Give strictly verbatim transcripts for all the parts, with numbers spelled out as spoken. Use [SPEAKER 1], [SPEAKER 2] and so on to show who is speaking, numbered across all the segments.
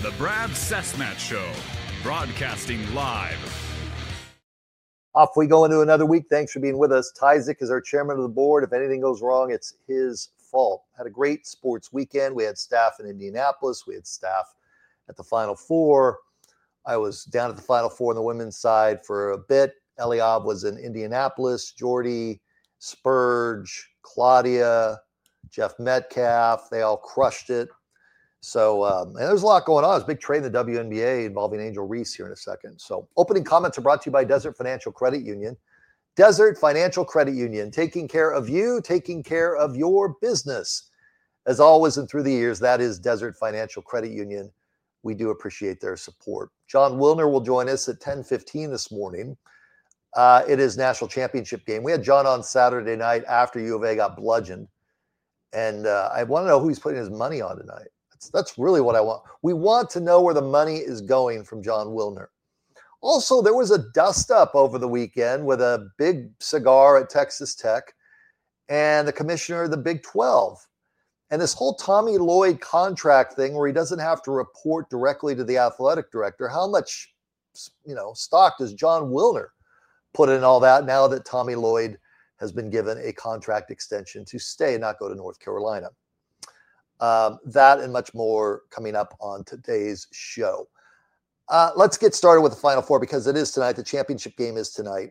[SPEAKER 1] The Brad Cessmat Show, broadcasting live.
[SPEAKER 2] Off we go into another week. Thanks for being with us. Tyzik is our chairman of the board. If anything goes wrong, it's his fault. Had a great sports weekend. We had staff in Indianapolis. We had staff at the Final Four. I was down at the Final Four on the women's side for a bit. Eliab was in Indianapolis. Jordy, Spurge, Claudia, Jeff Metcalf, they all crushed it. So, um, and there's a lot going on. There's a big trade in the W N B A involving Angel Reese here in a second. So, opening comments are brought to you by Desert Financial Credit Union. Desert Financial Credit Union, taking care of you, taking care of your business. As always and through the years, that is Desert Financial Credit Union. We do appreciate their support. John Wilner will join us at ten fifteen this morning. Uh, it is national championship game. We had John on Saturday night after U of A got bludgeoned. And uh, I want to know who he's putting his money on tonight. That's, that's really what I want. We want to know where the money is going from John Wilner. Also, there was a dust-up over the weekend with a big cigar at Texas Tech and the commissioner of the Big twelve. And this whole Tommy Lloyd contract thing where he doesn't have to report directly to the athletic director. How much, you know, stock does John Wilner put in all that now that Tommy Lloyd has been given a contract extension to stay and not go to North Carolina? Um, that and much more coming up on today's show. Uh, let's get started with the Final Four because it is tonight. The championship game is tonight.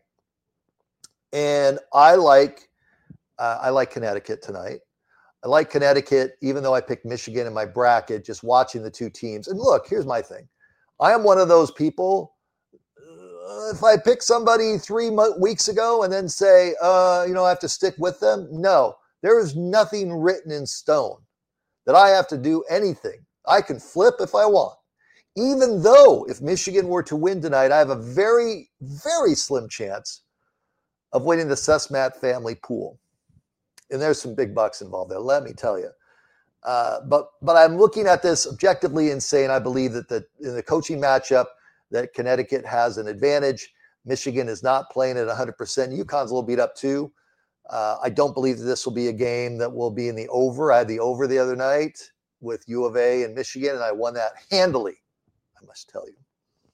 [SPEAKER 2] And I like uh, I like Connecticut tonight. I like Connecticut, even though I picked Michigan in my bracket, just watching the two teams. And look, here's my thing. I am one of those people, uh, if I pick somebody three mo- weeks ago and then say, uh, you know, I have to stick with them. No, there is nothing written in stone that I have to do anything. I can flip if I want. Even though if Michigan were to win tonight, I have a very, very slim chance of winning the Cessmat family pool. And there's some big bucks involved there, let me tell you. Uh, but but I'm looking at this objectively and saying I believe that the, in the coaching matchup that Connecticut has an advantage. Michigan is not playing at one hundred percent. UConn's a little beat up too. Uh, I don't believe that this will be a game that will be in the over. I had the over the other night with U of A and Michigan, and I won that handily, I must tell you.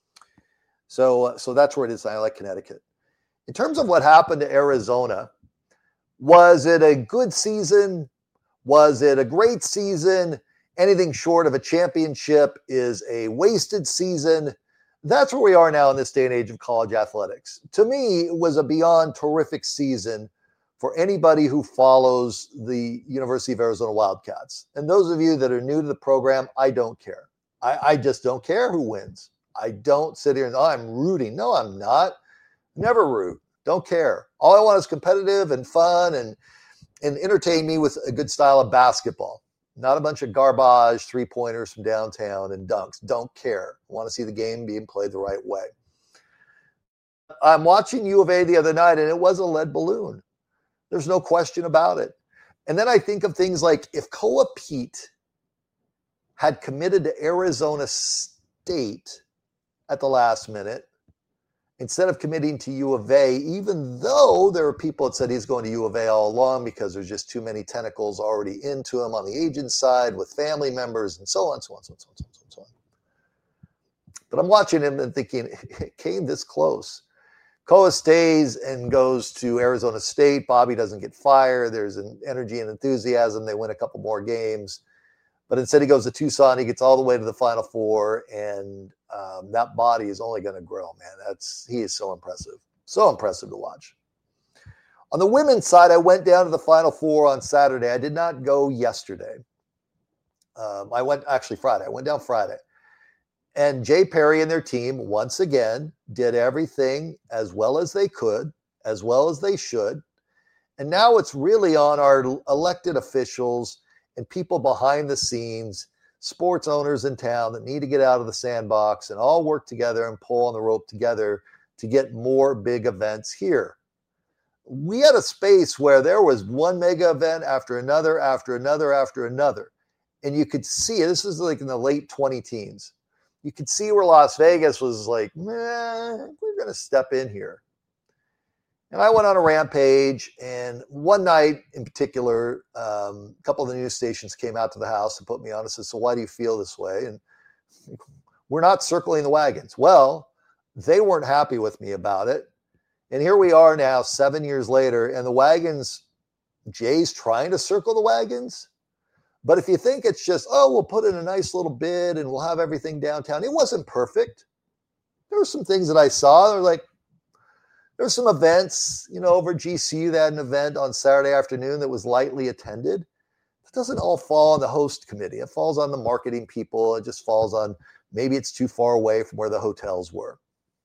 [SPEAKER 2] So, uh, so that's where it is. I like Connecticut. In terms of what happened to Arizona, was it a good season? Was it a great season? Anything short of a championship is a wasted season. That's where we are now in this day and age of college athletics. To me, it was a beyond terrific season for anybody who follows the University of Arizona Wildcats. And those of you that are new to the program, I don't care. I, I just don't care who wins. I don't sit here and, oh, I'm rooting. No, I'm not. Never root. Don't care. All I want is competitive and fun and, and entertain me with a good style of basketball. Not a bunch of garbage, three-pointers from downtown and dunks. Don't care. I want to see the game being played the right way. I'm watching U of A the other night, and it was a lead balloon. There's no question about it. And then I think of things like if Koa Pete had committed to Arizona State at the last minute, instead of committing to U of A, even though there are people that said he's going to U of A all along because there's just too many tentacles already into him on the agent side with family members and so on, so on, so on, so on, so on, so on, so on. But I'm watching him and thinking, it came this close. Koa stays and goes to Arizona State. Bobby doesn't get fired. There's an energy and enthusiasm. They win a couple more games. But instead he goes to Tucson. He gets all the way to the Final Four, and um, that body is only going to grow, man. That's he is so impressive. So impressive to watch. On the women's side, I went down to the Final Four on Saturday. I did not go yesterday. Um, I went actually Friday. I went down Friday. And Jay Perry and their team, once again, did everything as well as they could, as well as they should. And now it's really on our elected officials and people behind the scenes, sports owners in town that need to get out of the sandbox and all work together and pull on the rope together to get more big events here. We had a space where there was one mega event after another, after another, after another. And you could see, this is like in the late twenty teens. You could see where Las Vegas was like, man, we're going to step in here. And I went on a rampage, and one night in particular, um, a couple of the news stations came out to the house and put me on and said, so why do you feel this way? And We're not circling the wagons. Well, they weren't happy with me about it. And here we are now, seven years later, and the wagons, Jay's trying to circle the wagons. But if you think it's just, oh, we'll put in a nice little bid and we'll have everything downtown, it wasn't perfect. There were some things that I saw. They're like, there were some events, you know, over G C U. They had an event on Saturday afternoon that was lightly attended. It doesn't all fall on the host committee. It falls on the marketing people. It just falls on maybe it's too far away from where the hotels were.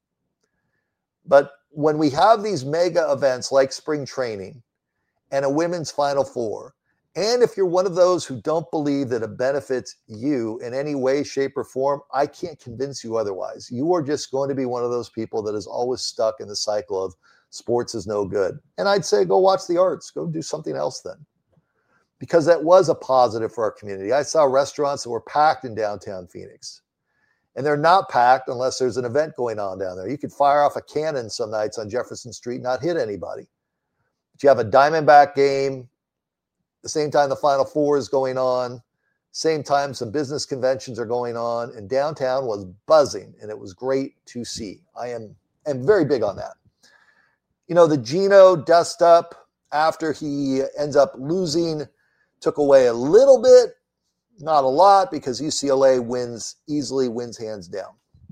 [SPEAKER 2] But when we have these mega events like spring training and a women's Final Four, and if you're one of those who don't believe that it benefits you in any way, shape, or form, I can't convince you otherwise. You are just going to be one of those people that is always stuck in the cycle of sports is no good. And I'd say go watch the arts. Go do something else then. Because that was a positive for our community. I saw restaurants that were packed in downtown Phoenix. And they're not packed unless there's an event going on down there. You could fire off a cannon some nights on Jefferson Street and not hit anybody. But you have a Diamondback game, the same time the Final Four is going on, same time some business conventions are going on, and downtown was buzzing, and it was great to see. I am, am very big on that. You know, the Geno dust up after he ends up losing took away a little bit. Not a lot, because U C L A wins easily, wins hands down.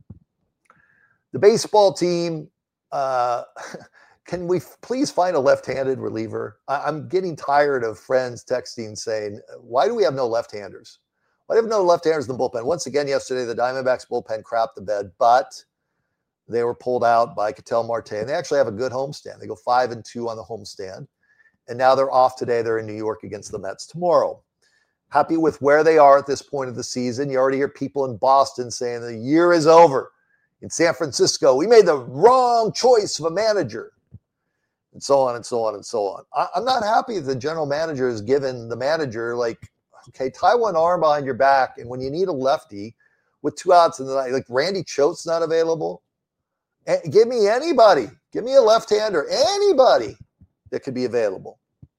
[SPEAKER 2] The baseball team, uh, can we f- please find a left-handed reliever? I- I'm getting tired of friends texting saying, why do we have no left-handers? Why do we have no left-handers in the bullpen? Once again, yesterday, the Diamondbacks bullpen crapped the bed, but they were pulled out by Ketel Marte, and they actually have a good homestand. They go five and two on the homestand, and now they're off today. They're in New York against the Mets tomorrow. Happy with where they are at this point of the season. You already hear people in Boston saying the year is over. In San Francisco, we made the wrong choice of a manager, and so on and so on and so on. I, I'm not happy that the general manager has given the manager, like, okay, tie one arm behind your back, and when you need a lefty with two outs in the night, like Randy Choate's not available. And give me anybody. Give me a left-hander, anybody that could be available.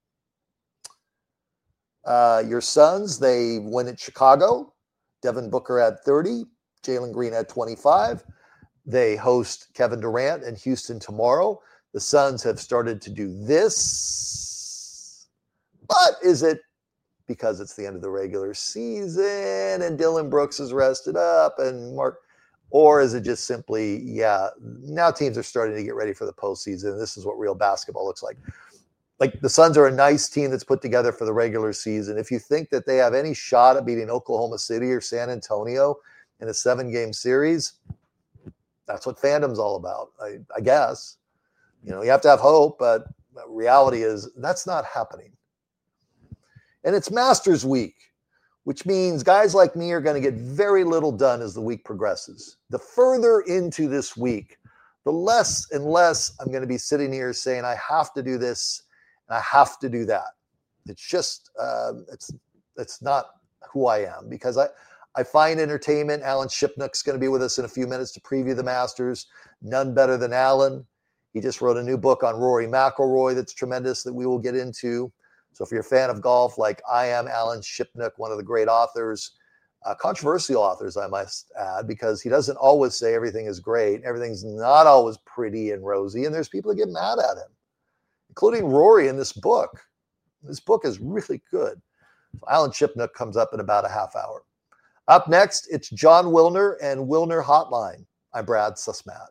[SPEAKER 2] Uh, your Suns, they win at Chicago. Devin Booker had thirty. Jalen Green had twenty-five. They host Kevin Durant in Houston tomorrow. The Suns have started to do this. But is it because it's the end of the regular season and Dylan Brooks is rested up and Mark, or is it just simply, yeah, now teams are starting to get ready for the postseason. This is what real basketball looks like. Like, the Suns are a nice team that's put together for the regular season. If you think that they have any shot at beating Oklahoma City or San Antonio in a seven-game series, that's what fandom's all about, I, I guess. You know, you have to have hope, but reality is that's not happening. And it's Masters Week, which means guys like me are going to get very little done as the week progresses. The further into this week, the less and less I'm going to be sitting here saying I have to do this and I have to do that. It's just, uh, it's it's not who I am, because I, I find entertainment. Alan Shipnuck's going to be with us in a few minutes to preview the Masters. None better than Alan. He just wrote a new book on Rory McIlroy that's tremendous that we will get into. So if you're a fan of golf, like I am, Alan Shipnuck, one of the great authors, uh, controversial authors, I must add, because he doesn't always say everything is great. Everything's not always pretty and rosy, and there's people that get mad at him, including Rory in this book. This book is really good. So Alan Shipnuck comes up in about a half hour. Up next, it's Jon Wilner and Wilner Hotline. I'm Brad Susmat.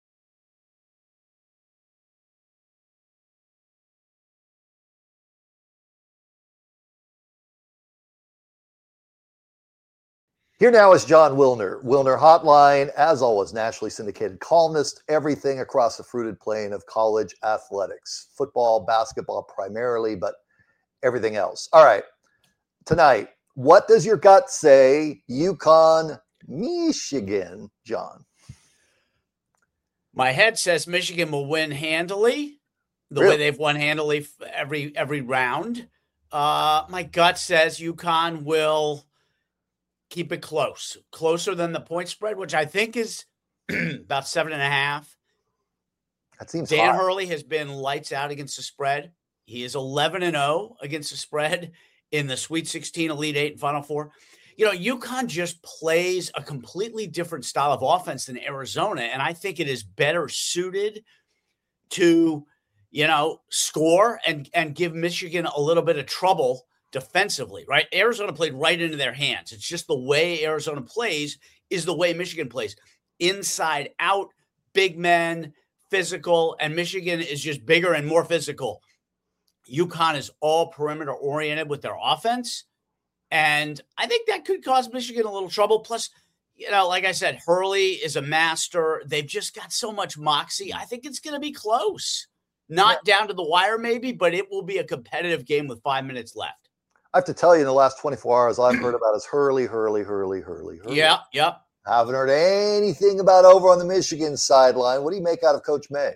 [SPEAKER 2] Here now is Jon Wilner. Wilner Hotline, as always, nationally syndicated columnist, everything across the fruited plain of college athletics, football, basketball primarily, but everything else. All right, tonight, what does your gut say? UConn, Michigan, John.
[SPEAKER 3] My head says Michigan will win handily, the
[SPEAKER 2] Really?
[SPEAKER 3] way they've won handily every every round. Uh, my gut says UConn will keep it close, closer than the point spread, which I think is about seven and a half.
[SPEAKER 2] That seems
[SPEAKER 3] Dan
[SPEAKER 2] high.
[SPEAKER 3] Hurley has been lights out against the spread. He is eleven and oh against the spread in the Sweet sixteen, Elite Eight, and Final Four. You you know, UConn just plays a completely different style of offense than Arizona. And I think it is better suited to, you know, score and, and give Michigan a little bit of trouble defensively, right? Arizona played right into their hands. It's just the way Arizona plays is the way Michigan plays. Inside out, big men, physical, and Michigan is just bigger and more physical. UConn is all perimeter oriented with their offense. And I think that could cause Michigan a little trouble. Plus, you know, like I said, Hurley is a master. They've just got so much moxie. I think it's going to be close. Not yeah. down to the wire maybe, but it will be a competitive game with five minutes left.
[SPEAKER 2] I have to tell you, in the last twenty-four hours, all I've heard about is Hurley, Hurley, Hurley, Hurley, Hurley.
[SPEAKER 3] Yeah, yeah.
[SPEAKER 2] I haven't heard anything about over on the Michigan sideline. What do you make out of Coach May?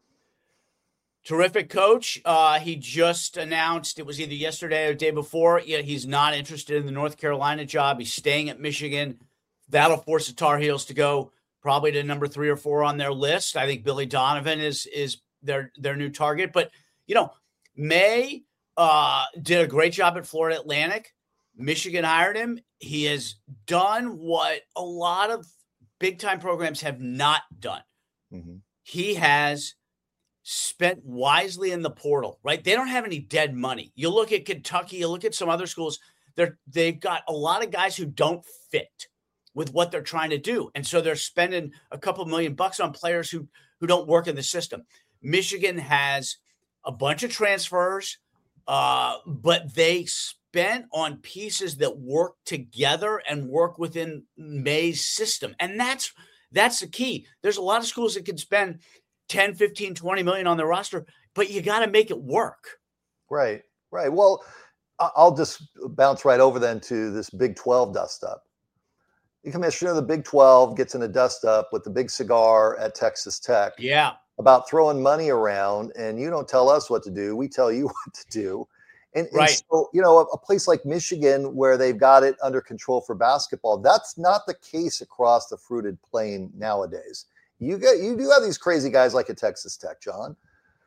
[SPEAKER 3] Terrific coach. Uh, he just announced, it was either yesterday or the day before, yeah, he's not interested in the North Carolina job. He's staying at Michigan. That'll force the Tar Heels to go probably to number three or four on their list. I think Billy Donovan is is their their new target. But, you know, May uh, did a great job at Florida Atlantic. Michigan hired him. He has done what a lot of big-time programs have not done. Mm-hmm. He has spent wisely in the portal, right? They don't have any dead money. You look at Kentucky, you look at some other schools, they're, they've got a lot of guys who don't fit with what they're trying to do. And so they're spending a couple million bucks on players who, who don't work in the system. Michigan has a bunch of transfers, uh, but they spent on pieces that work together and work within May's system. And that's, that's the key. There's a lot of schools that can spend ten, fifteen, twenty million on their roster, but you got to make it work.
[SPEAKER 2] Right, right. Well, I'll just bounce right over then to this Big twelve dust up. The commissioner of the Big twelve gets in a dust up with the big cigar at Texas Tech.
[SPEAKER 3] Yeah.
[SPEAKER 2] About throwing money around, and you don't tell us what to do. We tell you what to do. And,
[SPEAKER 3] right.
[SPEAKER 2] and so, you know, a, a place like Michigan where they've got it under control for basketball, that's not the case across the fruited plain nowadays. You get, you do have these crazy guys like at Texas Tech, John.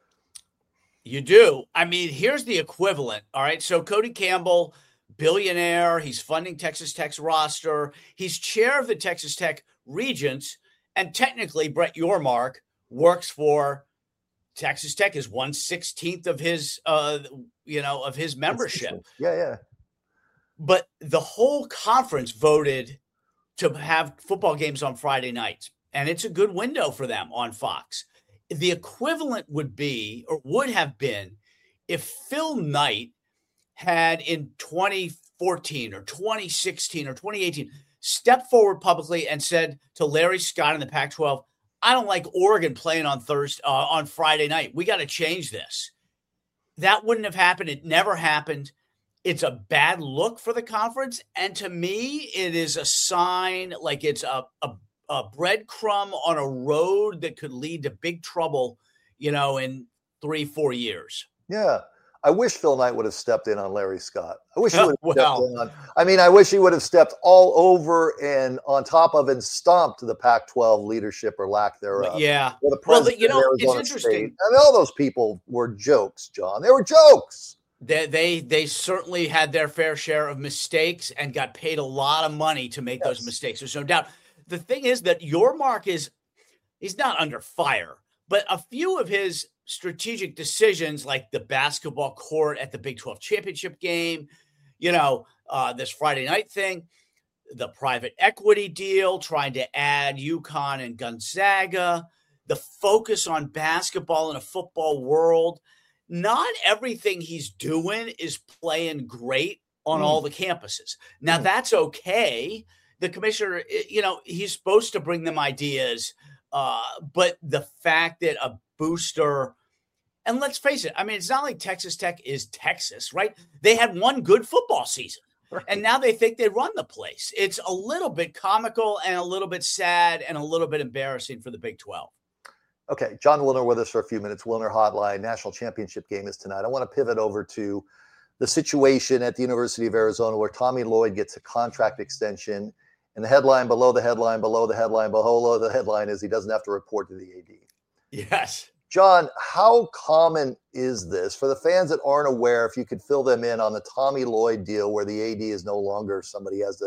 [SPEAKER 3] You do. I mean, here's the equivalent. All right. So Cody Campbell, billionaire, he's funding Texas Tech's roster. He's chair of the Texas Tech Regents. And technically, Brett Yormark works for Texas Tech, is one sixteenth of his, uh, you know, of his membership.
[SPEAKER 2] Yeah, yeah.
[SPEAKER 3] But the whole conference voted to have football games on Friday nights. And it's a good window for them on Fox. The equivalent would be, or would have been, if Phil Knight had in twenty fourteen or twenty sixteen or twenty eighteen stepped forward publicly and said to Larry Scott in the Pac twelve, I don't like Oregon playing on Thursday, uh, on Friday night. We got to change this. That wouldn't have happened. It never happened. It's a bad look for the conference. And to me, it is a sign, like it's a, a a breadcrumb on a road that could lead to big trouble, you know, in three, four years.
[SPEAKER 2] Yeah. I wish Phil Knight would have stepped in on Larry Scott. I wish he would have
[SPEAKER 3] well,
[SPEAKER 2] stepped in on, I mean, I wish he would have stepped all over and on top of and stomped the Pac twelve leadership or lack thereof.
[SPEAKER 3] Yeah.
[SPEAKER 2] Or the
[SPEAKER 3] well,
[SPEAKER 2] president
[SPEAKER 3] you know,
[SPEAKER 2] of Arizona
[SPEAKER 3] it's interesting.
[SPEAKER 2] State. I mean, all those people were jokes, John. They were jokes.
[SPEAKER 3] They, they they certainly had their fair share of mistakes and got paid a lot of money to make yes. those mistakes. There's no doubt. The thing is that Yormark is, he's not under fire, but a few of his strategic decisions, like the basketball court at the Big twelve championship game, you know, uh, this Friday night thing, the private equity deal, trying to add UConn and Gonzaga, the focus on basketball in a football world. Not everything he's doing is playing great on mm. all the campuses. Now, mm. that's okay. The commissioner, you know, he's supposed to bring them ideas, uh, but the fact that a booster, and let's face it, I mean, it's not like Texas Tech is Texas, right? They had one good football season, right. And now they think they run the place. It's a little bit comical and a little bit sad and a little bit embarrassing for the Big twelve.
[SPEAKER 2] Okay, John Wilner with us for a few minutes. Wilner Hotline, national championship game is tonight. I want to pivot over to the situation at the University of Arizona where Tommy Lloyd gets a contract extension. And the headline below the headline, below the headline, below the headline is he doesn't have to report to the A D.
[SPEAKER 3] Yes.
[SPEAKER 2] John, how common is this for the fans that aren't aware? If you could fill them in on the Tommy Lloyd deal where the A D is no longer somebody has to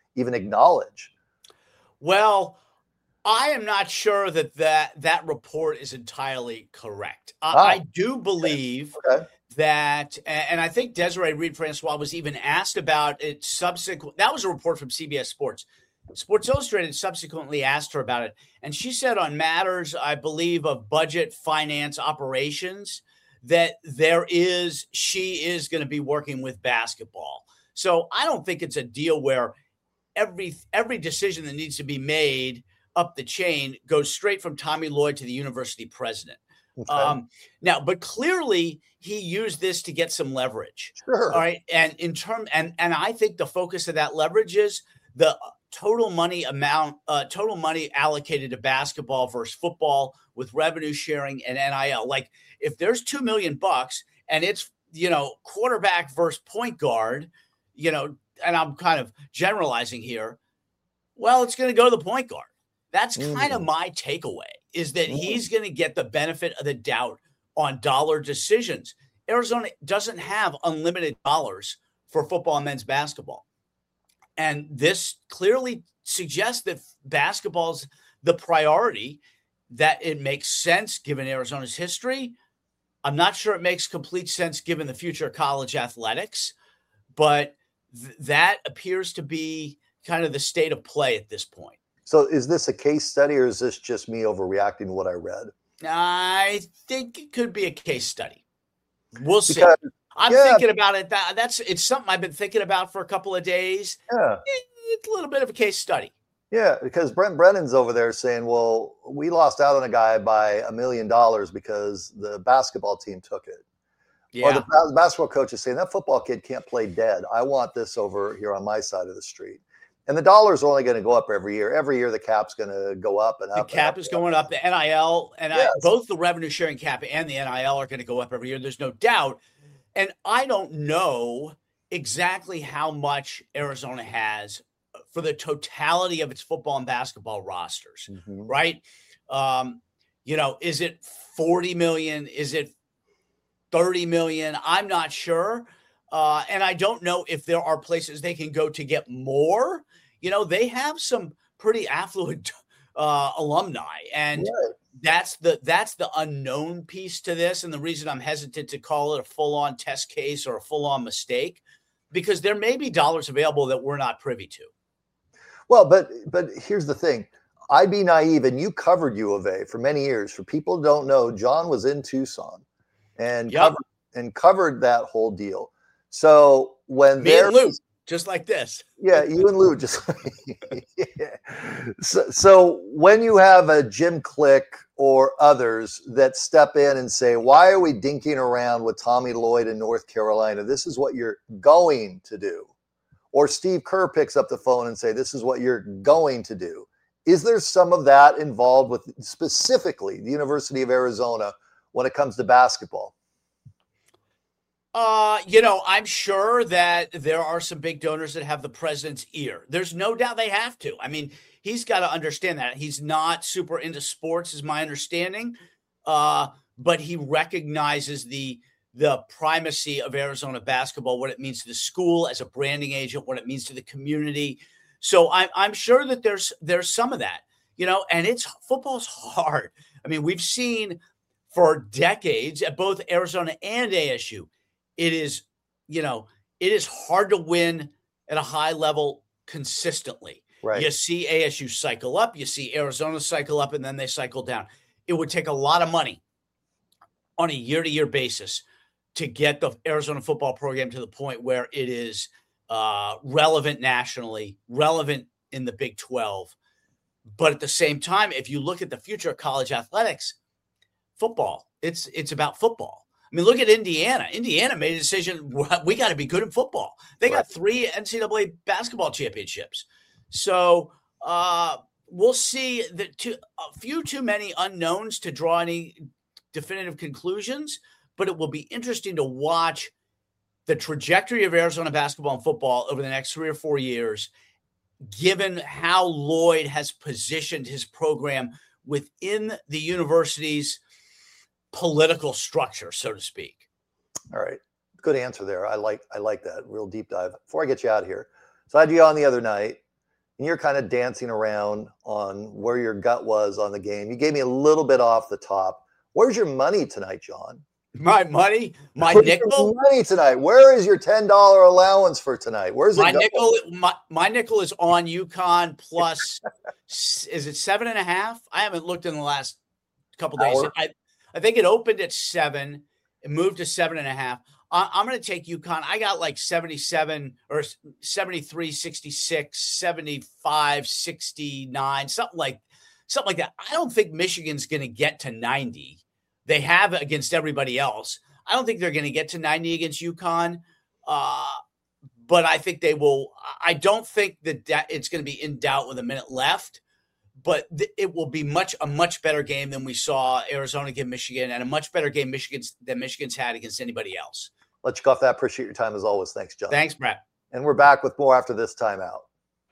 [SPEAKER 2] even acknowledge.
[SPEAKER 3] Well, I am not sure that that, that report is entirely correct. Uh,
[SPEAKER 2] Ah,
[SPEAKER 3] I do believe
[SPEAKER 2] okay.
[SPEAKER 3] that, and I think Desiree Reed-Francois was even asked about it subsequent. That was a report from C B S Sports. Sports Illustrated subsequently asked her about it, and she said on matters, I believe, of budget, finance, operations, that there is, she is going to be working with basketball. So I don't think it's a deal where every every decision that needs to be made up the chain goes straight from Tommy Lloyd to the university president.
[SPEAKER 2] Okay.
[SPEAKER 3] Um, now, but clearly he used this to get some leverage.
[SPEAKER 2] Sure.
[SPEAKER 3] All right. And in term, and, and I think the focus of that leverage is the total money amount, uh, total money allocated to basketball versus football with revenue sharing and N I L. Like if there's two million bucks and it's, you know, quarterback versus point guard, you know, and I'm kind of generalizing here. Well, it's going to go to the point guard. That's kind of
[SPEAKER 2] Mm.
[SPEAKER 3] my takeaway, is that
[SPEAKER 2] Mm.
[SPEAKER 3] he's going to get the benefit of the doubt on dollar decisions. Arizona doesn't have unlimited dollars for football and men's basketball. And this clearly suggests that basketball's the priority, that it makes sense given Arizona's history. I'm not sure it makes complete sense given the future of college athletics, but th- that appears to be kind of the state of play at this point.
[SPEAKER 2] So is this a case study or is this just me overreacting to what I read?
[SPEAKER 3] I think it could be a case study. We'll see.
[SPEAKER 2] Because,
[SPEAKER 3] I'm
[SPEAKER 2] yeah.
[SPEAKER 3] thinking about it. That, that's it's something I've been thinking about for a couple of days.
[SPEAKER 2] Yeah.
[SPEAKER 3] It- it's a little bit of a case study.
[SPEAKER 2] Yeah, because Brent Brennan's over there saying, well, we lost out on a guy by a million dollars because the basketball team took it.
[SPEAKER 3] Yeah.
[SPEAKER 2] Or the bas- basketball coach is saying, that football kid can't play dead. I want this over here on my side of the street. And the dollars are only going to go up every year. Every year the cap's going to go up and
[SPEAKER 3] The
[SPEAKER 2] up.
[SPEAKER 3] cap
[SPEAKER 2] and
[SPEAKER 3] is
[SPEAKER 2] up.
[SPEAKER 3] going up. The N I L and
[SPEAKER 2] Yes.
[SPEAKER 3] I, both the revenue sharing cap and the N I L are going to go up every year. There's no doubt. And I don't know exactly how much Arizona has for the totality of its football and basketball rosters,
[SPEAKER 2] Mhm.
[SPEAKER 3] right? Um, you know, is it forty million? Is it thirty million? I'm not sure. Uh, and I don't know if there are places they can go to get more. You know, they have some pretty affluent uh, alumni, and
[SPEAKER 2] Right.
[SPEAKER 3] that's the that's the unknown piece to this. And the reason I'm hesitant to call it a full-on test case or a full-on mistake, because there may be dollars available that we're not privy to.
[SPEAKER 2] Well, but but here's the thing. I'd be naive, and you covered U of A for many years. For people who don't know, John was in Tucson and
[SPEAKER 3] Yep.
[SPEAKER 2] covered and covered that whole deal. So when
[SPEAKER 3] Me
[SPEAKER 2] there
[SPEAKER 3] and Lou, just like this.
[SPEAKER 2] yeah, you and Lou just yeah. so, so when you have a Jim Click or others that step in and say, why are we dinking around with Tommy Lloyd in North Carolina? This is what you're going to do. Or Steve Kerr picks up the phone and say, this is what you're going to do. Is there some of that involved with specifically the University of Arizona when it comes to basketball?
[SPEAKER 3] Uh, you know, I'm sure that there are some big donors that have the president's ear. There's no doubt they have to. I mean, he's got to understand that. He's not super into sports, is my understanding. Uh, but he recognizes the the primacy of Arizona basketball, what it means to the school as a branding agent, what it means to the community. So I'm I'm sure that there's there's some of that, you know, and it's football's hard. I mean, we've seen for decades at both Arizona and A S U, it is, you know, it is hard to win at a high level consistently.
[SPEAKER 2] Right.
[SPEAKER 3] You see A S U cycle up, you see Arizona cycle up, and then they cycle down. It would take a lot of money on a year-to-year basis to get the Arizona football program to the point where it is uh, relevant nationally, relevant in the Big twelve. But at the same time, if you look at the future of college athletics, football, it's it's about football. I mean, look at Indiana. Indiana made a decision, we got to be good at football. They got
[SPEAKER 2] Right.
[SPEAKER 3] three N C double A basketball championships. So uh, we'll see that too, a few too many unknowns to draw any definitive conclusions, but it will be interesting to watch the trajectory of Arizona basketball and football over the next three or four years, given how Lloyd has positioned his program within the university's political structure, so to speak.
[SPEAKER 2] All right. Good answer there. I like I like that. Real deep dive. Before I get you out of here. So I had you on the other night. and you're kind of dancing around on where your gut was on the game. You gave me a little bit off the top. Where's your money tonight, John?
[SPEAKER 3] My money, my
[SPEAKER 2] Where's
[SPEAKER 3] nickel,
[SPEAKER 2] your money tonight. Where is your ten dollar allowance for tonight? Where's it
[SPEAKER 3] my
[SPEAKER 2] going?
[SPEAKER 3] nickel? My, my nickel is on UConn plus. Is it seven and a half? I haven't looked in the last couple days.
[SPEAKER 2] Hour?
[SPEAKER 3] I, I think it opened at seven. It moved to seven and a half. I, I'm going to take UConn. I got like seventy-seven or seventy-three, sixty-six, seventy-five, sixty-nine, something like something like that. I don't think Michigan's going to get to ninety. They have against everybody else. I don't think they're going to get to ninety against UConn, uh, but I think they will. I don't think that, that it's going to be in doubt with a minute left, but th- it will be much a much better game than we saw Arizona against Michigan, and a much better game Michigan's than Michigan's had against anybody else.
[SPEAKER 2] Let you go off that. Appreciate your time as always. Thanks, John.
[SPEAKER 3] Thanks, Brett.
[SPEAKER 2] And we're back with more after this timeout.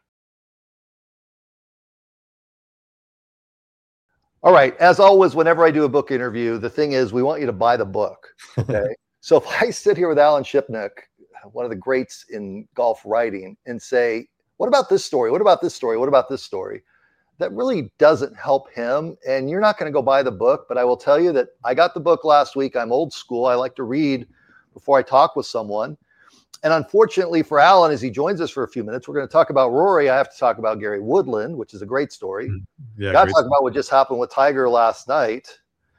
[SPEAKER 2] All right. As always, whenever I do a book interview, the thing is we want you to buy the book. Okay. So if I sit here with Alan Shipnuck, one of the greats in golf writing, and say, what about this story? What about this story? What about this story? That really doesn't help him. And you're not going to go buy the book. But I will tell you that I got the book last week. I'm old school. I like to read before I talk with someone. And unfortunately for Alan, as he joins us for a few minutes, we're going to talk about Rory. I have to talk about Gary Woodland, which is a great story.
[SPEAKER 4] Yeah,
[SPEAKER 2] got to talk about what just happened with Tiger last night.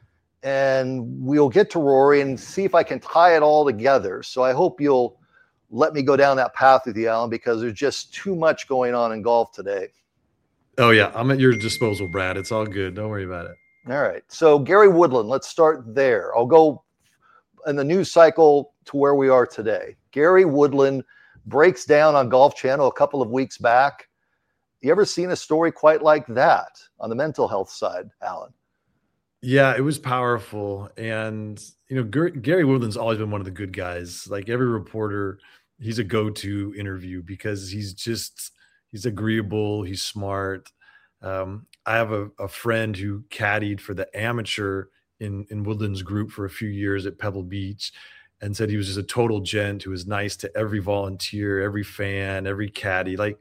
[SPEAKER 2] And we'll get to Rory and see if I can tie it all together. So I hope you'll let me go down that path with you, Alan, because there's just too much going on in golf today.
[SPEAKER 4] Oh, yeah. I'm at your disposal, Brad. It's all good. Don't worry about it.
[SPEAKER 2] All right. So Gary Woodland, let's start there. I'll go in the news cycle to where we are today. Gary Woodland breaks down on Golf Channel a couple of weeks back. You ever seen a story quite like that on the mental health side, Alan?
[SPEAKER 4] Yeah, it was powerful. And, you know, G- Gary Woodland's always been one of the good guys. Like every reporter, he's a go-to interview because he's just, he's agreeable. He's smart. Um, I have a, a friend who caddied for the amateur in, in Woodland's group for a few years at Pebble Beach, and said he was just a total gent who was nice to every volunteer, every fan, every caddy. Like,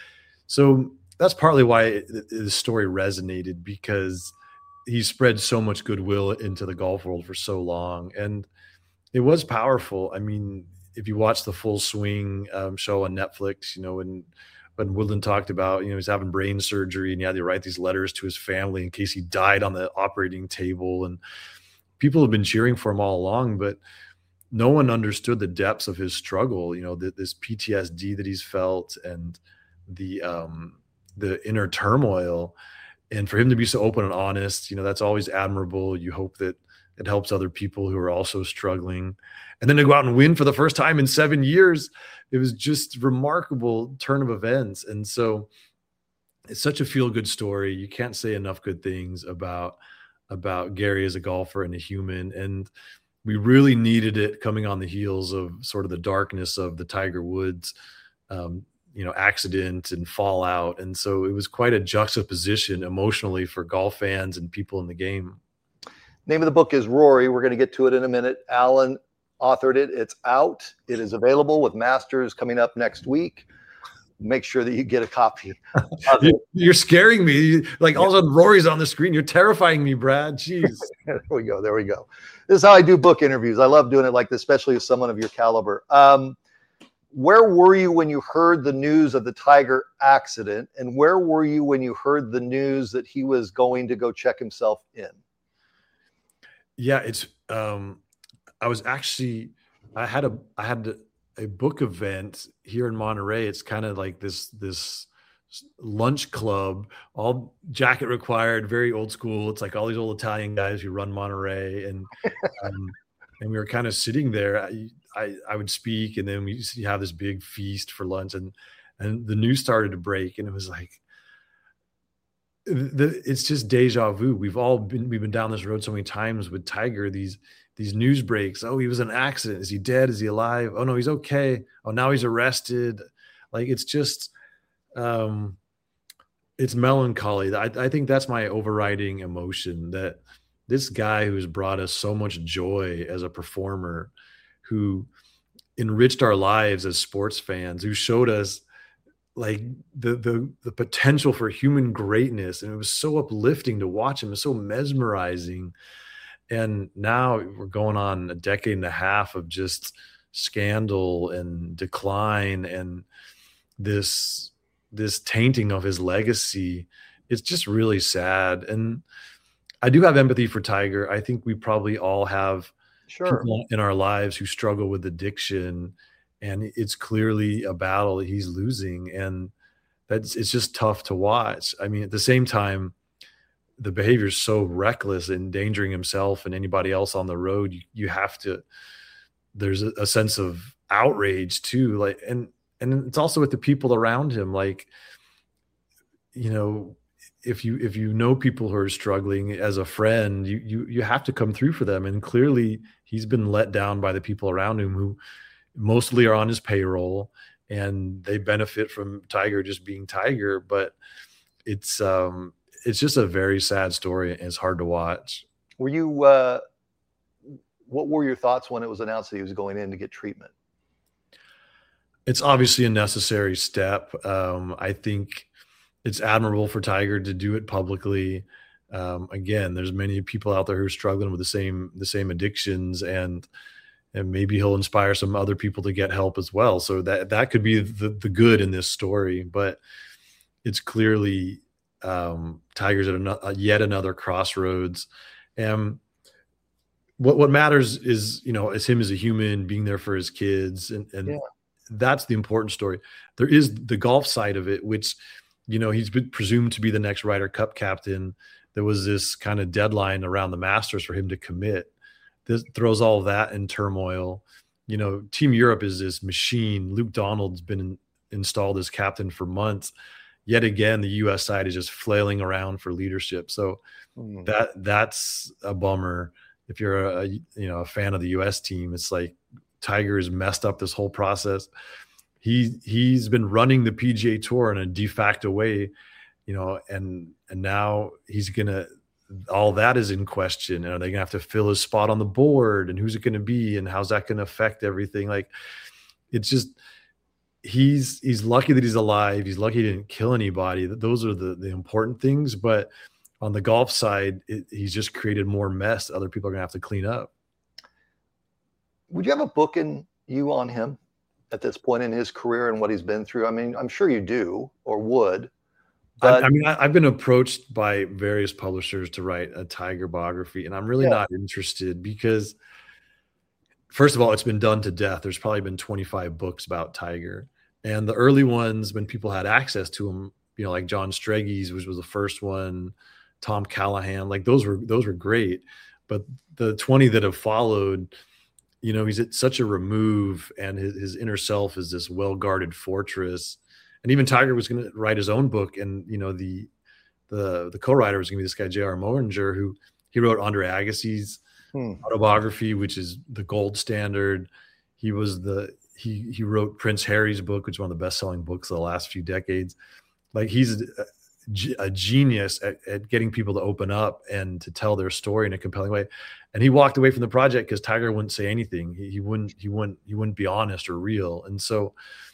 [SPEAKER 4] so that's partly why the story resonated, because he spread so much goodwill into the golf world for so long. And it was powerful. I mean, if you watch the Full Swing um, show on Netflix, you know, when, when Woodland talked about, you know, he's having brain surgery and he had to write these letters to his family in case he died on the operating table. And people have been cheering for him all along, but no one understood the depths of his struggle, you know, the, this P T S D that he's felt and the um, the inner turmoil. And for him to be so open and honest, you know, that's always admirable. You hope that it helps other people who are also struggling. And then to go out and win for the first time in seven years, it was just remarkable turn of events. And so it's such a feel-good story. You can't say enough good things about, about Gary as a golfer and a human. And we really needed it coming on the heels of sort of the darkness of the Tiger Woods, um, you know, accident and fallout. And so it was quite a juxtaposition emotionally for golf fans and people in the game.
[SPEAKER 2] Name of the book is Rory. We're going to get to it in a minute. Alan authored it. It's out. It is available with Masters coming up next week. Make sure that you get a copy.
[SPEAKER 4] You're scaring me. Like all of a sudden Rory's on the screen. You're terrifying me, Brad. Jeez.
[SPEAKER 2] There we go. There we go. This is how I do book interviews. I love doing it like this, especially with someone of your caliber. Um, where were you when you heard the news of the Tiger accident? And where were you when you heard the news that he was going to go check himself in?
[SPEAKER 4] Yeah, it's, um, I was actually, I had a, I had a, a book event here in Monterey. It's kind of like this, this lunch club, all jacket required, very old school. It's like all these old Italian guys who run Monterey. And, um, and we were kind of sitting there. I, I, I would speak, and then we used to have this big feast for lunch, and, and the news started to break, and it was like, the, it's just deja vu. We've all been, we've been down this road so many times with Tiger, these, these news breaks. Oh, he was in an accident. Is he dead? Is he alive? Oh no, he's okay. Oh, now he's arrested. Like, it's just, um, it's melancholy. I, I think that's my overriding emotion, that this guy who's brought us so much joy as a performer, who enriched our lives as sports fans, who showed us like the the the potential for human greatness, and it was so uplifting to watch him. It was so mesmerizing. And now we're going on a decade and a half of just scandal and decline and this this tainting of his legacy. It's just really sad. And I do have empathy for Tiger. I think we probably all have
[SPEAKER 2] Sure.
[SPEAKER 4] people in our lives who struggle with addiction, and it's clearly a battle that he's losing, and that's it's just tough to watch. I mean, at the same time, the behavior is so reckless, endangering himself and anybody else on the road. You, you have to, there's a, a sense of outrage too. Like, and, and it's also with the people around him. Like, you know, if you, if you know people who are struggling as a friend, you, you, you have to come through for them. And clearly he's been let down by the people around him who mostly are on his payroll, and they benefit from Tiger just being Tiger. But it's, um, it's just a very sad story, and it's hard to watch.
[SPEAKER 2] Were you, uh, what were your thoughts when it was announced that he was going in to get treatment?
[SPEAKER 4] It's obviously a necessary step. Um, I think it's admirable for Tiger to do it publicly. Um, again, there's many people out there who are struggling with the same, the same addictions, and, and maybe he'll inspire some other people to get help as well. So that, that could be the, the good in this story, but it's clearly, um, Tiger's at another, yet another crossroads. And what, what matters is, you know, is him as a human being there for his kids. And, and yeah. That's the important story. There is the golf side of it, which, you know, he's been presumed to be the next Ryder Cup captain. There was this kind of deadline around the Masters for him to commit. This throws all of that in turmoil. You know, Team Europe is this machine. Luke Donald's been in, installed as captain for months. Yet again, the U S side is just flailing around for leadership. So mm. that that's a bummer. If you're a, a you know a fan of the U S team, it's like Tiger has messed up this whole process. He he's been running the P G A Tour in a de facto way, you know, and and now he's gonna. All that is in question. And are they gonna have to fill his spot on the board? And who's it gonna be? And how's that gonna affect everything? Like, it's just. He's he's lucky that he's alive. He's lucky he didn't kill anybody. Those are the, the important things. But on the golf side, it, he's just created more mess that other people are going to have to clean up.
[SPEAKER 2] Would you have a book in you on him at this point in his career and what he's been through? I mean, I'm sure you do or would. But
[SPEAKER 4] I, I mean, I, I've been approached by various publishers to write a Tiger biography, and I'm really yeah. not interested because, first of all, it's been done to death. There's probably been twenty-five books about Tiger. And the early ones, when people had access to them, you know, like John Streggy's, which was the first one, Tom Callahan, like those were those were great. But the twenty that have followed, you know, he's at such a remove, and his, his inner self is this well-guarded fortress. And even Tiger was going to write his own book, and you know, the the the co-writer was going to be this guy J R Moeringer, who he wrote Andre Agassi's hmm. autobiography, which is the gold standard. He was the He he wrote Prince Harry's book, which is one of the best-selling books of the last few decades. Like, he's a, a genius at, at getting people to open up and to tell their story in a compelling way. And he walked away from the project because Tiger wouldn't say anything. He, he wouldn't he wouldn't he wouldn't be honest or real. And so,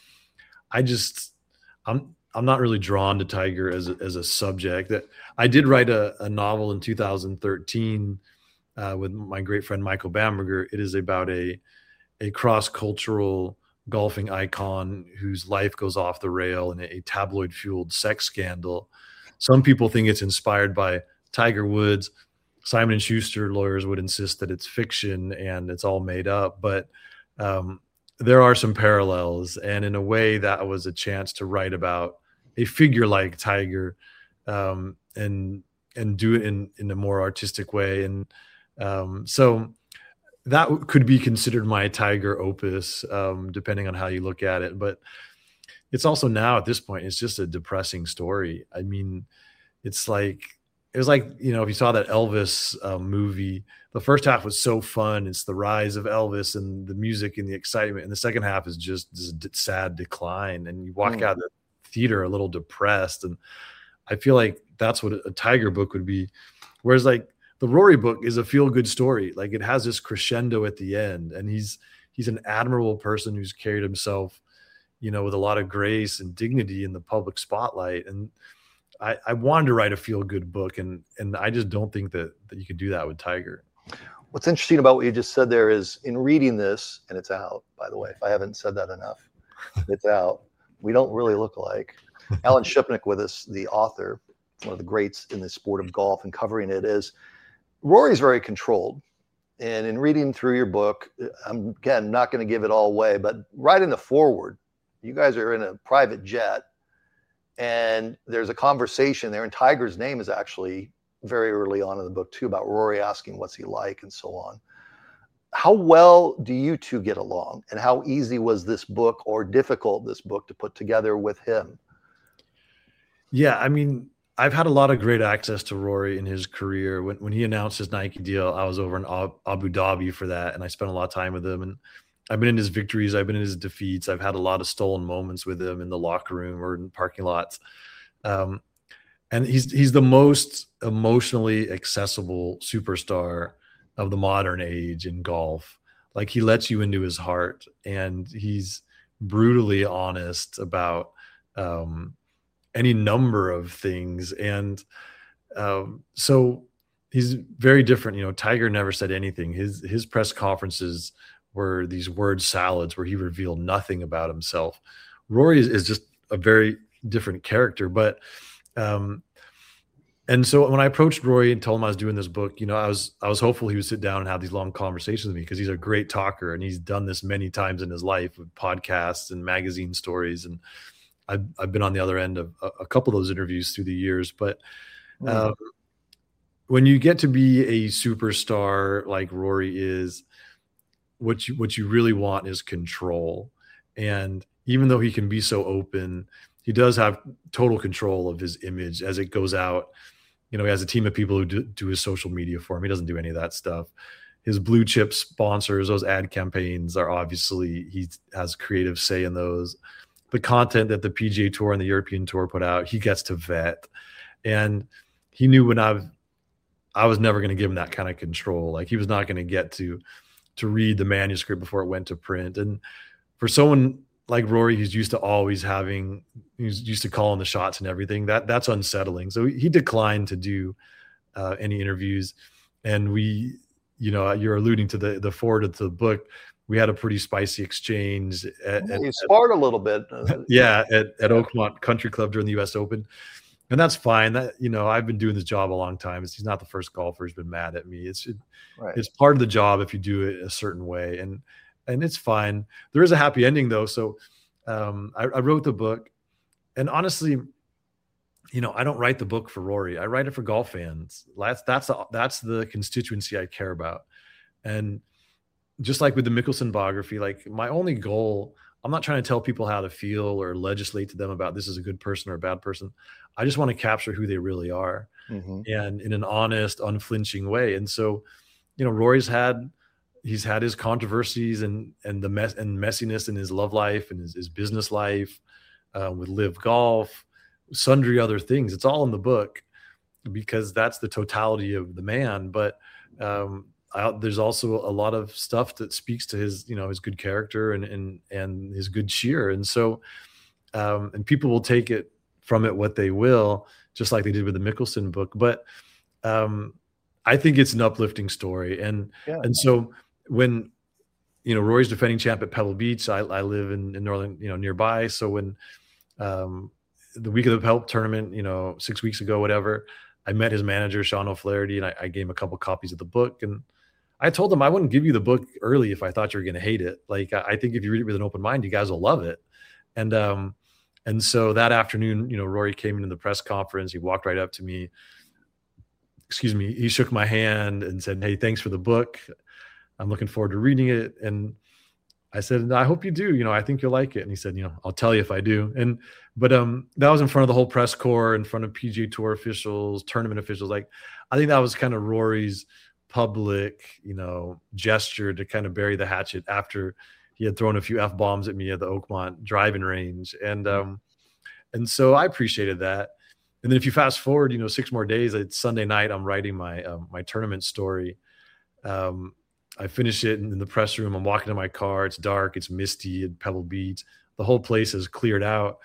[SPEAKER 4] I just I'm I'm not really drawn to Tiger as a, as a subject. That I did write a, a novel in two thousand thirteen uh, with my great friend Michael Bamberger. It is about a a cross-cultural golfing icon whose life goes off the rail in a tabloid-fueled sex scandal. Some people think it's inspired by Tiger Woods. Simon and Schuster lawyers would insist that it's fiction and it's all made up, but um, there are some parallels. And in a way, that was a chance to write about a figure like Tiger um, and and do it in, in a more artistic way. And um, so that could be considered my Tiger opus, um, depending on how you look at it. But it's also now at this point, it's just a depressing story. I mean, it's like, it was like, you know, if you saw that Elvis uh, movie, the first half was so fun. It's the rise of Elvis and the music and the excitement. And the second half is just this sad decline. And you walk mm. out of the theater a little depressed. And I feel like that's what a Tiger book would be. Whereas like the Rory book is a feel-good story. Like, it has this crescendo at the end, and he's, he's an admirable person who's carried himself, you know, with a lot of grace and dignity in the public spotlight. And I, I wanted to write a feel good book, and and I just don't think that that you could do that with Tiger.
[SPEAKER 2] What's interesting about what you just said there is, in reading this, and it's out, by the way, if I haven't said that enough, it's out. We don't really look alike. Alan Shipnick with us, the author, one of the greats in the sport of golf, and covering it, is Rory's very controlled. And in reading through your book, I'm, again, not going to give it all away, but right in the foreword, you guys are in a private jet, and there's a conversation there, and Tiger's name is actually very early on in the book too, about Rory asking what's he like and so on. How well do you two get along, and how easy was this book, or difficult this book, to put together with him?
[SPEAKER 4] Yeah, I mean, I've had a lot of great access to Rory in his career. When when he announced his Nike deal, I was over in Abu Dhabi for that, and I spent a lot of time with him. And I've been in his victories, I've been in his defeats. I've had a lot of stolen moments with him in the locker room or in parking lots. Um, and he's he's the most emotionally accessible superstar of the modern age in golf. Like, he lets you into his heart, and he's brutally honest about um, any number of things. And um, so he's very different. You know, Tiger never said anything. His his press conferences were these word salads where he revealed nothing about himself. Rory is, is just a very different character. But um, and so when I approached Rory and told him I was doing this book, you know, I was I was hopeful he would sit down and have these long conversations with me, because he's a great talker, and he's done this many times in his life with podcasts and magazine stories. And I've, I've been on the other end of a, a couple of those interviews through the years. But um, mm. when you get to be a superstar like Rory is, what you what you really want is control. And even though he can be so open, he does have total control of his image as it goes out. You know, he has a team of people who do, do his social media for him. He doesn't do any of that stuff. His blue chip sponsors, those ad campaigns are obviously, he has creative say in those. The content that the P G A Tour and the European Tour put out, he gets to vet. And he knew when I, I was never going to give him that kind of control. Like, he was not going to get to, to read the manuscript before it went to print. And for someone like Rory, he's used to always having, he's used to calling the shots and everything, that that's unsettling. So he declined to do uh, any interviews. And we, you know, you're alluding to the, the forward of the book. We had a pretty spicy exchange. At,
[SPEAKER 2] you
[SPEAKER 4] at,
[SPEAKER 2] sparred a little bit.
[SPEAKER 4] Yeah. At, at Oakmont Country Club during the U S Open. And that's fine. That, you know, I've been doing this job a long time. He's not the first golfer who's been mad at me. It's, it, right. It's part of the job if you do it a certain way. And, and it's fine. There is a happy ending though. So um, I, I wrote the book, and honestly, you know, I don't write the book for Rory. I write it for golf fans. That's, that's, the, that's the constituency I care about. And just like with the Mickelson biography, like, my only goal, I'm not trying to tell people how to feel or legislate to them about this is a good person or a bad person. I just want to capture who they really are, mm-hmm. and in an honest, unflinching way. And so, you know, Rory's had, he's had his controversies and, and the mess and messiness in his love life and his, his business life uh, with Live Golf, sundry other things. It's all in the book because that's the totality of the man. But um, I, there's also a lot of stuff that speaks to his, you know, his good character and, and, and his good cheer. And so, um, and people will take it from it what they will, just like they did with the Mickelson book. But um, I think it's an uplifting story. And, yeah. and so when, you know, Rory's defending champ at Pebble Beach, I, I live in, in Northern, you know, nearby. So when um, the week of the Pebble tournament, you know, six weeks ago, whatever, I met his manager, Sean O'Flaherty, and I, I gave him a couple copies of the book. And I told him I wouldn't give you the book early if I thought you were going to hate it. Like, I, I think if you read it with an open mind, you guys will love it. And, um, and so that afternoon, you know, Rory came into the press conference. He walked right up to me. Excuse me. He shook my hand and said, "Hey, thanks for the book. I'm looking forward to reading it." And I said, "I hope you do. You know, I think you'll like it." And he said, "You know, I'll tell you if I do." And, but um, that was in front of the whole press corps, in front of P G A Tour officials, tournament officials. Like, I think that was kind of Rory's public, you know, gesture to kind of bury the hatchet after he had thrown a few F bombs at me at the Oakmont driving range. And, um, and so I appreciated that. And then if you fast forward, you know, six more days, it's Sunday night, I'm writing my, um, my tournament story. Um, I finish it in the press room. I'm walking to my car. It's dark. It's misty at Pebble Beach. the whole place is cleared out.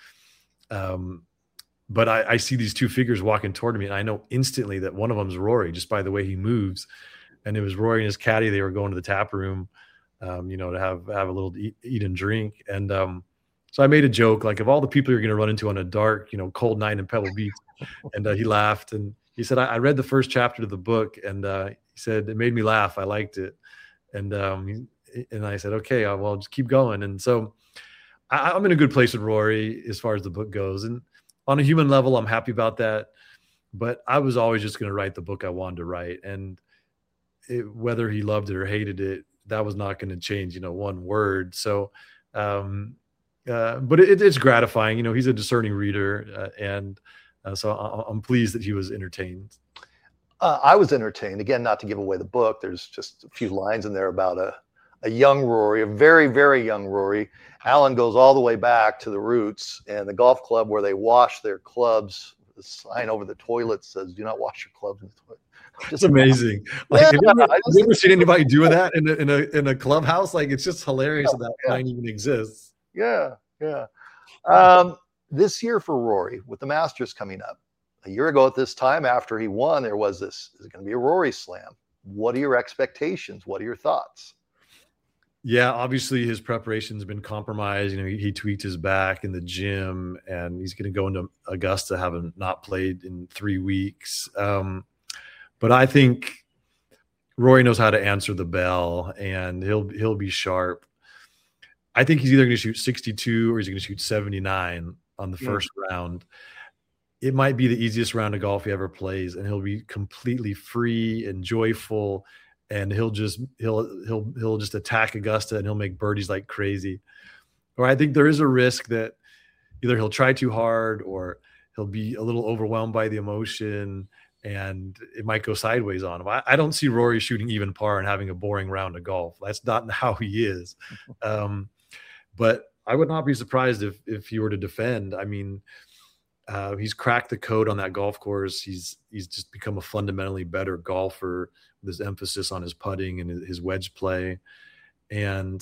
[SPEAKER 4] Um, but I, I see these two figures walking toward me, and I know instantly that one of them is Rory just by the way he moves. And it was Rory and his caddy. They were going to the tap room, um, you know, to have have a little eat, eat and drink. And um, so I made a joke, like, of all the people you're going to run into on a dark, you know, cold night in Pebble Beach. And uh, he laughed, and he said, I, I read the first chapter of the book, and uh, he said, it made me laugh. I liked it. And um, and I said, okay, I'll, well, just keep going. And so I, I'm in a good place with Rory as far as the book goes. And on a human level, I'm happy about that. But I was always just going to write the book I wanted to write. And it, whether he loved it or hated it, that was not going to change, you know, one word. So, um, uh, but it, it's gratifying. You know, he's a discerning reader. Uh, and uh, so I, I'm pleased that he was entertained.
[SPEAKER 2] Uh, I was entertained. Again, not to give away the book, there's just a few lines in there about a, a young Rory, a very, very young Rory. Alan goes all the way back to the roots, and the golf club where they wash their clubs, the sign over the toilet says, do not wash your clubs in the toilet.
[SPEAKER 4] It's amazing. Like,
[SPEAKER 2] yeah,
[SPEAKER 4] have you ever,
[SPEAKER 2] just,
[SPEAKER 4] have you ever seen anybody doing that in a, in a, in a clubhouse? Like, it's just hilarious
[SPEAKER 2] yeah,
[SPEAKER 4] that
[SPEAKER 2] yeah.
[SPEAKER 4] sign even exists.
[SPEAKER 2] Yeah, yeah. Um, this year for Rory, with the Masters coming up, a year ago at this time after he won, there was this, is it going to be a Rory slam? What are your expectations? What are your thoughts?
[SPEAKER 4] Yeah, obviously his preparation's been compromised. You know, he, he tweaked his back in the gym, and he's going to go into Augusta having not played in three weeks. Um, but I think Rory knows how to answer the bell, and he'll he'll be sharp. I think he's either going to shoot sixty-two or he's going to shoot seventy-nine on the yeah. first round. It might be the easiest round of golf he ever plays, and he'll be completely free and joyful. And he'll just he'll he'll he'll just attack Augusta, and he'll make birdies like crazy. Or I think there is a risk that either he'll try too hard, or he'll be a little overwhelmed by the emotion, and it might go sideways on him. I, I don't see Rory shooting even par and having a boring round of golf. That's not how he is. Um, but I would not be surprised if if he were to defend. I mean, uh, he's cracked the code on that golf course. He's he's just become a fundamentally better golfer, with his emphasis on his putting and his wedge play. And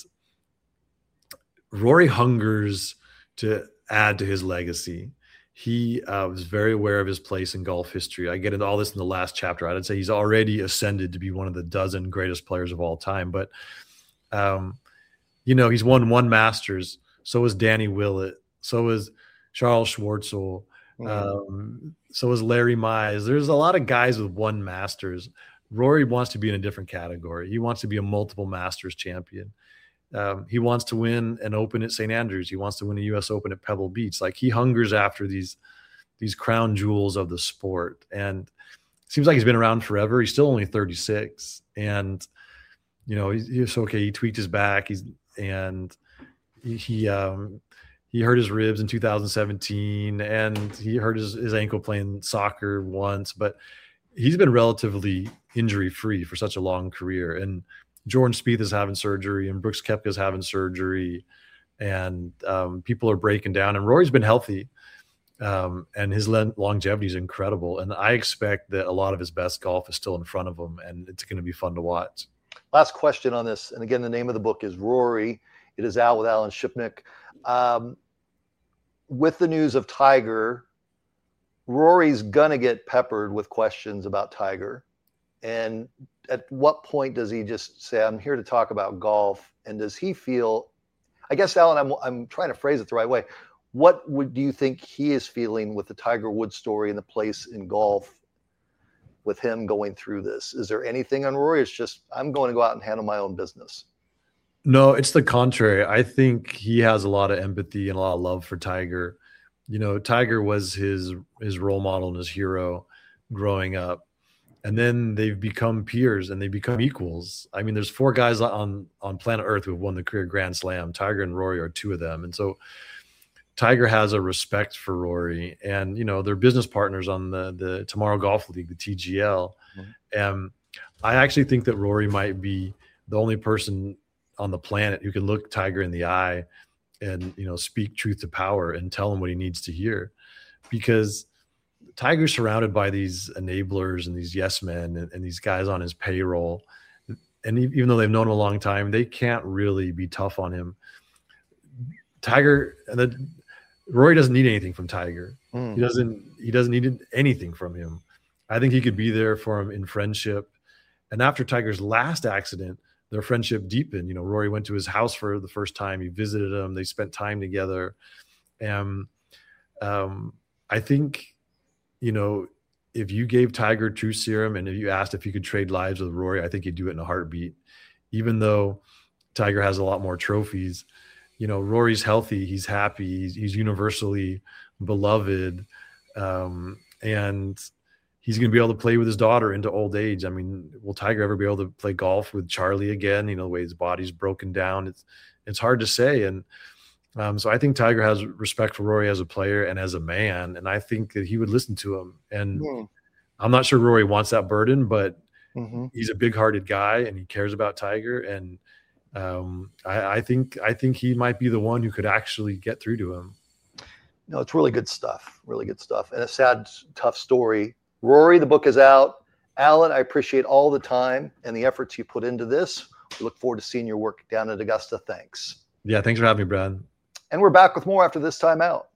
[SPEAKER 4] Rory hungers to add to his legacy. He uh, was very aware of his place in golf history. I get into all this in the last chapter. I'd say he's already ascended to be one of the dozen greatest players of all time. But, um, you know, he's won one Masters. So is Danny Willett. So is Charles Schwartzel. Mm-hmm. Um, so is Larry Mize. There's a lot of guys with one Masters. Rory wants to be in a different category. He wants to be a multiple Masters champion. Um, he wants to win an Open at Saint Andrews. He wants to win a U S Open at Pebble Beach. Like, he hungers after these these crown jewels of the sport. And it seems like he's been around forever. He's still only thirty-six. And, you know, he's, he's okay. He tweaked his back. He's and he he, um, he hurt his ribs in two thousand seventeen, and he hurt his, his ankle playing soccer once. But he's been relatively injury-free for such a long career. And Jordan Spieth is having surgery, and Brooks Koepka is having surgery, and um, people are breaking down. And Rory's been healthy, um, and his le- longevity is incredible. And I expect that a lot of his best golf is still in front of him, and it's going to be fun to watch.
[SPEAKER 2] Last question on this. And again, the name of the book is Rory. It is out with Alan Shipnick. Um, with the news of Tiger, Rory's going to get peppered with questions about Tiger. And at what point does he just say, I'm here to talk about golf? And does he feel, I guess, Alan, I'm, I'm trying to phrase it the right way. What would do you think he is feeling with the Tiger Woods story and the place in golf with him going through this? Is there anything on Rory? It's just, I'm going to go out and handle my own business.
[SPEAKER 4] No, it's the contrary. I think he has a lot of empathy and a lot of love for Tiger. You know, Tiger was his his role model and his hero growing up. And then they've become peers and they become equals. I mean, there's four guys on, on planet Earth who have won the career Grand Slam. Tiger and Rory are two of them. And so Tiger has a respect for Rory, and, you know, they're business partners on the, the Tomorrow Golf League, the T G L. Mm-hmm. And I actually think that Rory might be the only person on the planet who can look Tiger in the eye and, you know, speak truth to power and tell him what he needs to hear, because Tiger's surrounded by these enablers and these yes men and, and these guys on his payroll. And even though they've known him a long time, they can't really be tough on him. Tiger, that Rory doesn't need anything from Tiger.
[SPEAKER 2] Mm.
[SPEAKER 4] He doesn't. He doesn't need anything from him. I think he could be there for him in friendship. And after Tiger's last accident, their friendship deepened. You know, Rory went to his house for the first time. He visited him. They spent time together. And um, I think, you know, if you gave Tiger True Serum and if you asked if he could trade lives with Rory, I think he'd do it in a heartbeat. Even though Tiger has a lot more trophies, you know, Rory's healthy. He's happy. He's, he's universally beloved. Um, and he's going to be able to play with his daughter into old age. I mean, will Tiger ever be able to play golf with Charlie again? You know, the way his body's broken down, it's, it's hard to say. And um, so I think Tiger has respect for Rory as a player and as a man. And I think that he would listen to him. And mm. I'm not sure Rory wants that burden, but mm-hmm. he's a big hearted guy and he cares about Tiger. And um, I, I think, I think he might be the one who could actually get through to him.
[SPEAKER 2] No, it's really good stuff. Really good stuff. And a sad, tough story. Rory, the book is out. Alan, I appreciate all the time and the efforts you put into this. We look forward to seeing your work down at Augusta. Thanks.
[SPEAKER 4] Yeah, thanks for having me, Brad.
[SPEAKER 2] And we're back with more after this time out.